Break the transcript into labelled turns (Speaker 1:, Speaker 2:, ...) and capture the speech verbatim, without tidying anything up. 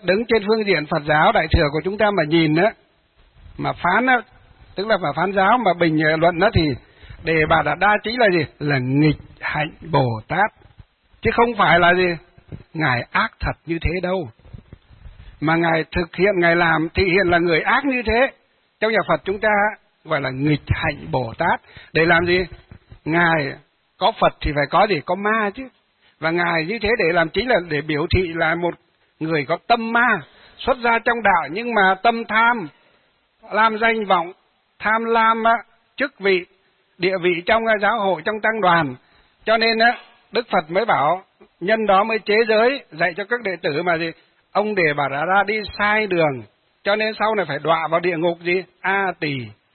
Speaker 1: đứng trên phương diện Phật giáo Đại thừa của chúng ta mà nhìn á, mà phán á, tức là mà phán giáo mà bình luận đó, thì Đề Bà Đạt Đa chính là gì? Là nghịch hạnh Bồ Tát, chứ không phải là gì ngài ác thật như thế đâu, mà ngài thực hiện, ngài làm thị hiện là người ác như thế. Trong nhà Phật chúng ta gọi là nghịch hạnh Bồ Tát. Để làm gì? Ngài có Phật thì phải có gì? Có ma chứ. Và ngài như thế để làm chính là để biểu thị là một người có tâm ma, xuất ra trong đạo nhưng mà tâm tham, làm danh vọng, tham lam chức vị, địa vị trong giáo hội, trong tăng đoàn. Cho nên á, Đức Phật mới bảo nhân đó mới chế giới, dạy cho các đệ tử mà gì? Ông Đề Bà Đạt Đa đi sai đường, cho nên sau này phải đọa vào địa ngục gì? A Tỳ.